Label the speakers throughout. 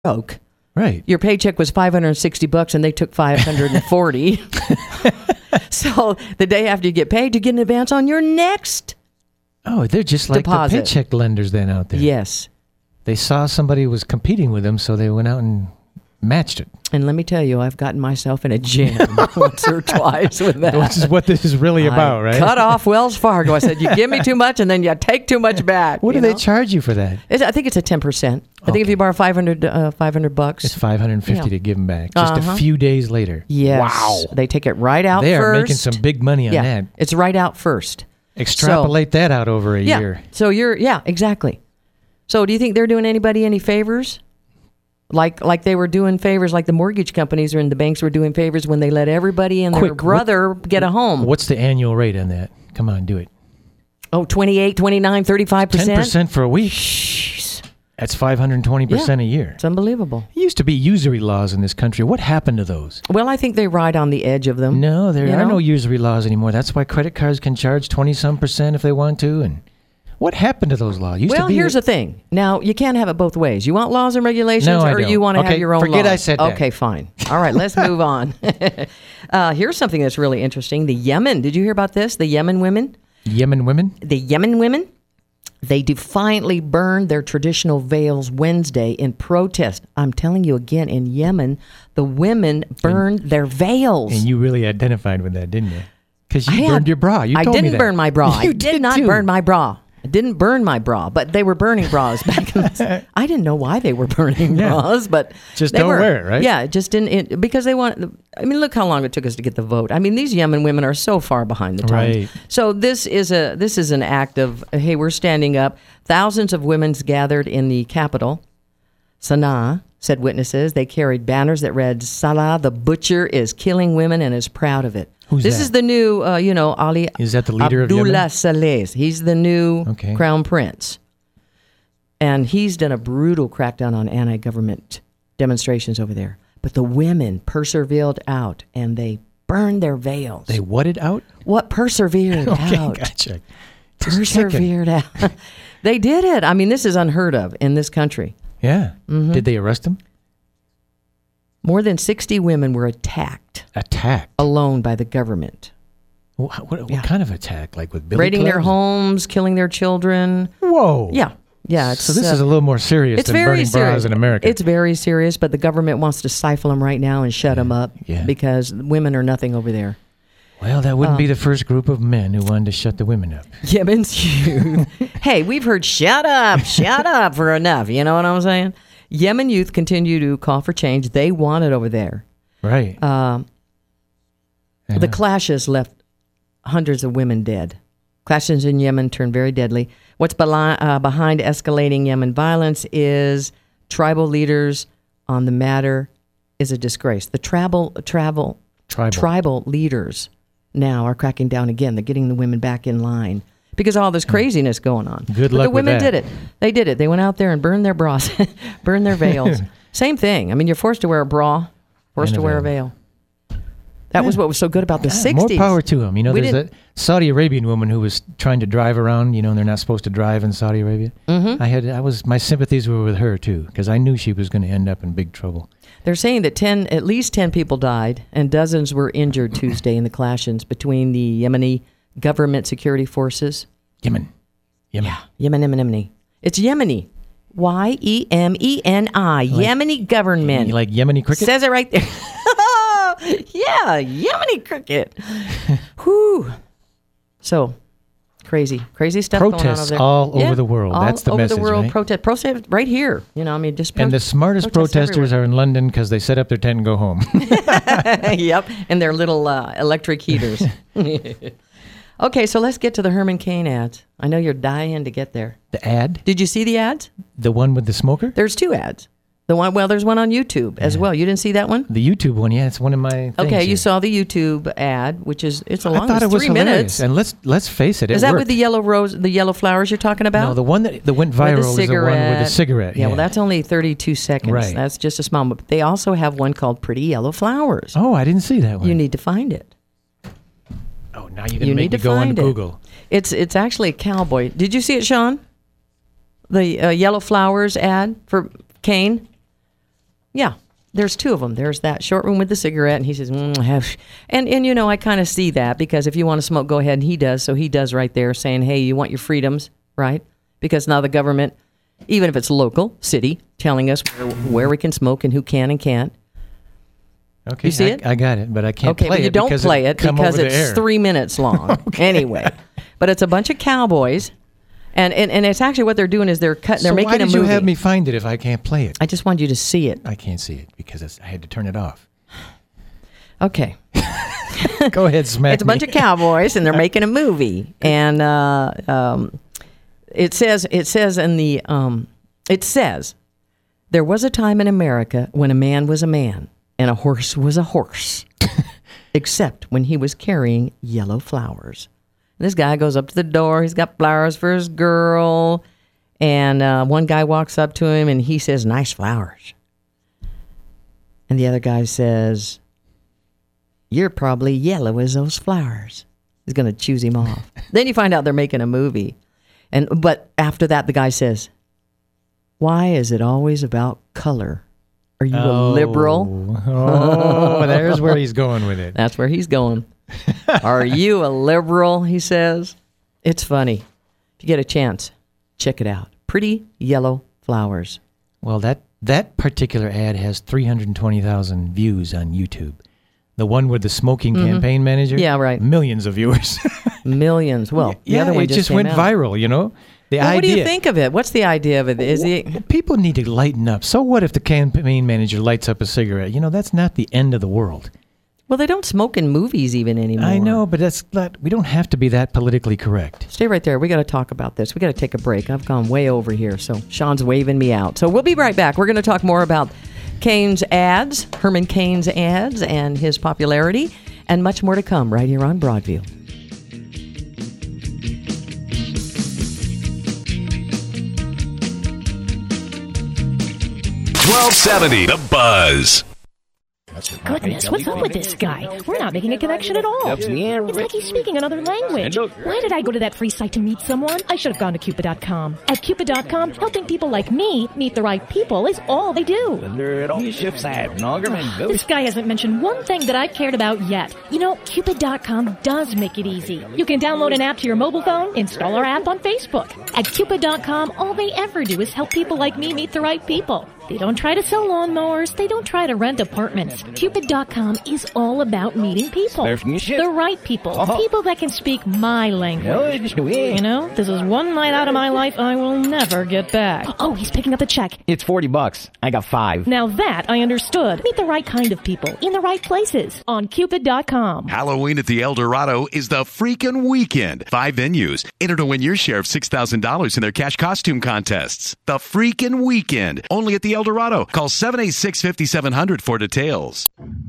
Speaker 1: broke.
Speaker 2: Right.
Speaker 1: Your paycheck was $560 and they took $540. So the day after you get paid, you get an advance on your next.
Speaker 2: Oh, they're just like
Speaker 1: deposit.
Speaker 2: the paycheck lenders then out there.
Speaker 1: Yes.
Speaker 2: They saw somebody was competing with them, so they went out and matched it.
Speaker 1: And let me tell you, I've gotten myself in a jam once or twice with that.
Speaker 2: Which is what this is really about, right?
Speaker 1: Cut off Wells Fargo. I said, you give me too much and then you take too much back.
Speaker 2: What do they charge you for that?
Speaker 1: I think it's a 10%. I think if you borrow $500,
Speaker 2: it's $550 to give them back just a few days later.
Speaker 1: Yes.
Speaker 2: Wow.
Speaker 1: They take it right out
Speaker 2: they
Speaker 1: first.
Speaker 2: They are making some big money on that.
Speaker 1: It's right out first.
Speaker 2: Extrapolate that out over a year.
Speaker 1: So exactly. So do you think they're doing anybody any favors? Like they were doing favors, like the mortgage companies and the banks were doing favors when they let everybody and their brother get a home.
Speaker 2: What's the annual rate on that? Come on, do it.
Speaker 1: Oh, 28, 29, 35%?
Speaker 2: 10% for a week.
Speaker 1: Jeez.
Speaker 2: That's 520% a year.
Speaker 1: It's unbelievable.
Speaker 2: There used to be usury laws in this country. What happened to those?
Speaker 1: Well, I think they ride on the edge of them.
Speaker 2: No, there are no usury laws anymore. That's why credit cards can charge 20-some% if they want to. And what happened to those laws?
Speaker 1: Here's the thing. Now, you can't have it both ways. You want laws and regulations, or you want to have your own
Speaker 2: forget
Speaker 1: laws?
Speaker 2: I said that.
Speaker 1: Okay, fine. All right, let's move on. Here's something that's really interesting. The Yemen. Did you hear about this? The Yemen women?
Speaker 2: Yemen women?
Speaker 1: The Yemen women. They defiantly burned their traditional veils Wednesday in protest. I'm telling you again, in Yemen, the women burned their veils.
Speaker 2: And you really identified with that, didn't you? Because you burned your bra. You told me that.
Speaker 1: I didn't burn my bra. I did not burn my bra. I didn't burn my bra, but they were burning bras back in the... I didn't know why they were burning bras, but...
Speaker 2: Just don't wear it, right?
Speaker 1: Yeah, it just didn't... because they want... I mean, look how long it took us to get the vote. I mean, these Yemen women are so far behind the times.
Speaker 2: Right.
Speaker 1: So this is an act of, hey, we're standing up. Thousands of women gathered in the capital, Sana'a, said witnesses. They carried banners that read, Salah the butcher is killing women and is proud of it.
Speaker 2: Who's
Speaker 1: this
Speaker 2: that?
Speaker 1: is the new, Ali.
Speaker 2: Is that the leader of Yemen?
Speaker 1: Abdullah Saleh. He's the new crown prince. And he's done a brutal crackdown on anti-government demonstrations over there. But the women persevered out, and they burned their veils.
Speaker 2: They whatted out?
Speaker 1: What persevered out?
Speaker 2: Gotcha.
Speaker 1: Persevered out. They did it. I mean, this is unheard of in this country.
Speaker 2: Yeah. Mm-hmm. Did they arrest them?
Speaker 1: More than 60 women were attacked.
Speaker 2: Attacked?
Speaker 1: Alone by the government.
Speaker 2: What kind of attack? Like with billy
Speaker 1: raiding
Speaker 2: clubs?
Speaker 1: their homes, killing their children.
Speaker 2: Whoa.
Speaker 1: Yeah. Yeah.
Speaker 2: So this is a little more serious than burning bras in America.
Speaker 1: It's very serious, but the government wants to stifle them right now and shut them up because women are nothing over there.
Speaker 2: Well, that wouldn't be the first group of men who wanted to shut the women up.
Speaker 1: Yemen's youth. Hey, we've heard shut up for enough. You know what I'm saying? Yemen youth continue to call for change. They want it over there.
Speaker 2: Right.
Speaker 1: The clashes left hundreds of women dead. Clashes in Yemen turned very deadly. What's behind escalating Yemen violence is tribal leaders on the matter is a disgrace. The tribal leaders now are cracking down again. They're getting the women back in line because of all this craziness going on.
Speaker 2: Good luck with that.
Speaker 1: The women did it. They did it. They went out there and burned their bras, burned their veils. Same thing. I mean, you're forced to wear a bra, forced to wear a veil. That was what was so good about the 60s.
Speaker 2: More power to them. You know, there's a Saudi Arabian woman who was trying to drive around, and they're not supposed to drive in Saudi Arabia. Mm-hmm. My sympathies were with her too, because I knew she was going to end up in big trouble.
Speaker 1: They're saying that at least 10 people died and dozens were injured Tuesday in the clashes between the Yemeni government security forces.
Speaker 2: Yemen.
Speaker 1: Yeah, Yemeni. It's Yemeni. Yemeni. Yemeni government.
Speaker 2: You like Yemeni cricket?
Speaker 1: Says it right there. Yeah, Yemeni cricket. Whew. So, crazy stuff going on over
Speaker 2: Protests
Speaker 1: there.
Speaker 2: all over the world. That's the message,
Speaker 1: all over the world,
Speaker 2: right?
Speaker 1: protest right here.
Speaker 2: And the smartest protesters are in London because they set up their tent and go home.
Speaker 1: Yep, and their little electric heaters. Okay, so let's get to the Herman Cain ads. I know you're dying to get there.
Speaker 2: The ad?
Speaker 1: Did you see the ads?
Speaker 2: The one with the smoker?
Speaker 1: There's two ads. There's one on YouTube as well. You didn't see that one?
Speaker 2: The YouTube one, it's one of my things.
Speaker 1: Okay, you saw the YouTube ad, which it's a long.
Speaker 2: I thought it was
Speaker 1: 3 minutes.
Speaker 2: And let's face it,
Speaker 1: is that with the yellow flowers you're talking about?
Speaker 2: No, the one that went viral is the one with the cigarette.
Speaker 1: Yeah, well, that's only 32 seconds.
Speaker 2: Right.
Speaker 1: That's just a small. But they also have one called Pretty Yellow Flowers.
Speaker 2: Oh, I didn't see that one.
Speaker 1: You need to find it.
Speaker 2: Oh, now you're going to make me go on Google.
Speaker 1: It's actually a cowboy. Did you see it, Sean? The yellow flowers ad for Cain? Yeah. There's two of them. There's that short one with the cigarette, and he says, and I kind of see that, because if you want to smoke, go ahead, and he does. So he does right there, saying, hey, you want your freedoms, right? Because now the government, even if it's local, city, telling us where we can smoke and who can and can't.
Speaker 2: Okay,
Speaker 1: you see it?
Speaker 2: I got it, but I can't
Speaker 1: play it.
Speaker 2: Okay,
Speaker 1: but you don't play it because it's 3 minutes long. Okay. Anyway, but it's a bunch of cowboys. And it's actually what they're doing is they're making a movie.
Speaker 2: Why did you have me find it if I can't play it?
Speaker 1: I just wanted you to see it.
Speaker 2: I can't see it because I had to turn it off.
Speaker 1: Okay.
Speaker 2: Go ahead, smack
Speaker 1: It's a bunch of cowboys, and they're making a movie. And it says there was a time in America when a man was a man and a horse was a horse, except when he was carrying yellow flowers. This guy goes up to the door. He's got flowers for his girl. And one guy walks up to him, and he says, nice flowers. And the other guy says, you're probably yellow as those flowers. He's going to choose him off. Then you find out they're making a movie. But after that, the guy says, why is it always about color? Are you a liberal?
Speaker 2: Oh, there's where he's going with it.
Speaker 1: That's where he's going. Are you a liberal? He says. It's funny. If you get a chance, check it out. Pretty yellow flowers.
Speaker 2: Well, that particular ad has 320,000 views on YouTube. The one with the smoking campaign manager?
Speaker 1: Yeah, right.
Speaker 2: Millions of viewers.
Speaker 1: Millions. Well, the other one
Speaker 2: it just
Speaker 1: came
Speaker 2: went
Speaker 1: out.
Speaker 2: viral, The idea.
Speaker 1: What do you think of it? What's the idea of it?
Speaker 2: People need to lighten up. So what if the campaign manager lights up a cigarette? That's not the end of the world.
Speaker 1: Well, they don't smoke in movies even anymore.
Speaker 2: I know, but we don't have to be that politically correct.
Speaker 1: Stay right there. We got to talk about this. We got to take a break. I've gone way over here, so Sean's waving me out. So we'll be right back. We're going to talk more about Cain's ads, Herman Cain's ads, and his popularity, and much more to come right here on Broadview.
Speaker 3: 1270 The Buzz.
Speaker 4: Goodness, what's up with this guy? We're not making a connection at all. It's like he's speaking another language. Why did I go to that free site to meet someone? I should have gone to Cupid.com. At Cupid.com, helping people like me meet the right people is all they do. This guy hasn't mentioned one thing that I've cared about yet. Cupid.com does make it easy. You can download an app to your mobile phone, install our app on Facebook. At Cupid.com, all they ever do is help people like me meet the right people. They don't try to sell lawnmowers. They don't try to rent apartments. Cupid.com is all about meeting people. The right people. People that can speak my language. This is one night out of my life I will never get back. Oh, he's picking up a check.
Speaker 5: It's $40. I got 5.
Speaker 4: Now that I understood. Meet the right kind of people in the right places on Cupid.com.
Speaker 3: Halloween at the El Dorado is the freaking weekend. 5 venues. Enter to win your share of $6,000 in their cash costume contests. The freaking weekend. Only at the El Dorado. Call 786-5700 for details.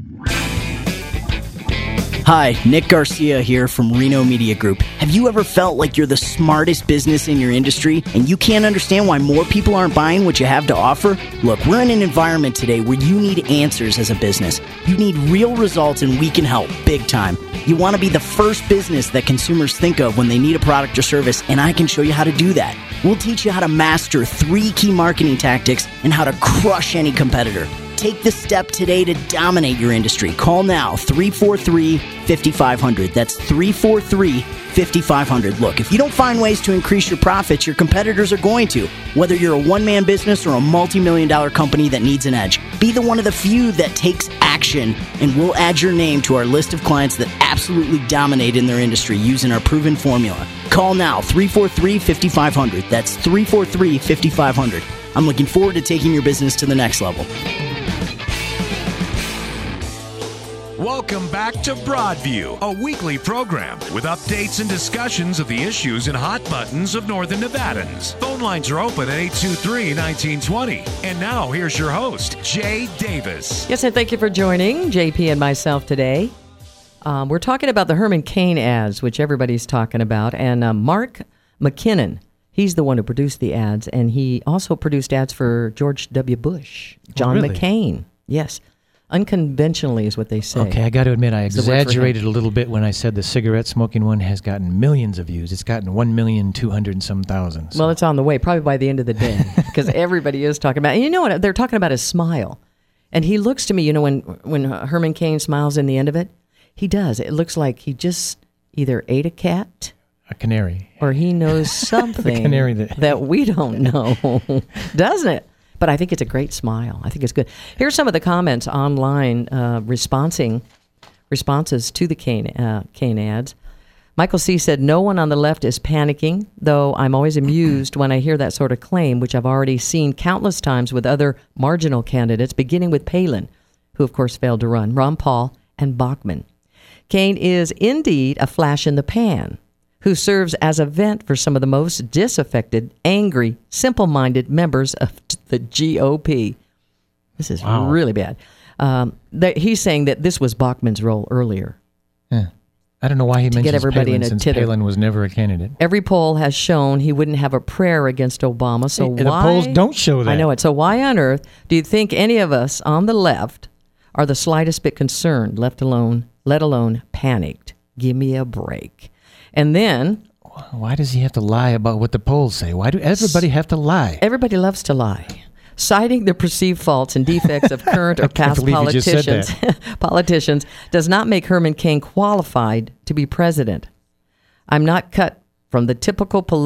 Speaker 6: Hi, Nick Garcia here from Reno Media Group. Have you ever felt like you're the smartest business in your industry and you can't understand why more people aren't buying what you have to offer? Look, we're in an environment today where you need answers as a business. You need real results, and we can help big time. You want to be the first business that consumers think of when they need a product or service, and I can show you how to do that. We'll teach you how to master 3 key marketing tactics and how to crush any competitor. Take the step today to dominate your industry. Call now, 343-5500. That's 343-5500. Look, if you don't find ways to increase your profits, your competitors are going to. Whether you're a one-man business or a multi-million-dollar company that needs an edge, be the one of the few that takes action, and we'll add your name to our list of clients that absolutely dominate in their industry using our proven formula. Call now, 343-5500. That's 343-5500. I'm looking forward to taking your business to the next level.
Speaker 3: Welcome back to Broadview, a weekly program with updates and discussions of the issues and hot buttons of Northern Nevadans. Phone lines are open at 823-1920. And now here's your host, Jay Davis.
Speaker 1: Yes, and thank you for joining JP and myself today. We're talking about the Herman Cain ads, which everybody's talking about. And Mark McKinnon, he's the one who produced the ads. And he also produced ads for George W. Bush, John McCain. Yes. Unconventionally is what they say.
Speaker 2: Okay, I got to admit, I exaggerated a little bit when I said the cigarette smoking one has gotten millions of views. It's gotten 1,200,000. So.
Speaker 1: Well, it's on the way, probably by the end of the day, because everybody is talking about it. And you know what? They're talking about his smile. And he looks to me, when Herman Cain smiles in the end of it, he does. It looks like he just either ate a cat,
Speaker 2: a canary,
Speaker 1: or he knows something
Speaker 2: canary
Speaker 1: that we don't know, doesn't it? But I think it's a great smile. I think it's good. Here's some of the comments online responses to the Cain ads. Michael C. said, no one on the left is panicking, though I'm always amused when I hear that sort of claim, which I've already seen countless times with other marginal candidates, beginning with Palin, who of course failed to run, Ron Paul, and Bachmann. Cain is indeed a flash in the pan, who serves as a vent for some of the most disaffected, angry, simple-minded members of the GOP. This is really bad. He's saying that this was Bachmann's role earlier.
Speaker 2: Yeah. I don't know why he mentions
Speaker 1: everybody
Speaker 2: Palin,
Speaker 1: in a
Speaker 2: since
Speaker 1: titter.
Speaker 2: Palin was never a candidate.
Speaker 1: Every poll has shown he wouldn't have a prayer against Obama, so
Speaker 2: The
Speaker 1: why...
Speaker 2: polls don't show that.
Speaker 1: I know it. So why on earth do you think any of us on the left are the slightest bit concerned, let alone panicked? Give me a break. And then...
Speaker 2: Why does he have to lie about what the polls say? Why do everybody have to lie?
Speaker 1: Everybody loves to lie. Citing the perceived faults and defects of current or past politicians does not make Herman Cain qualified to be president. I'm not cut from the typical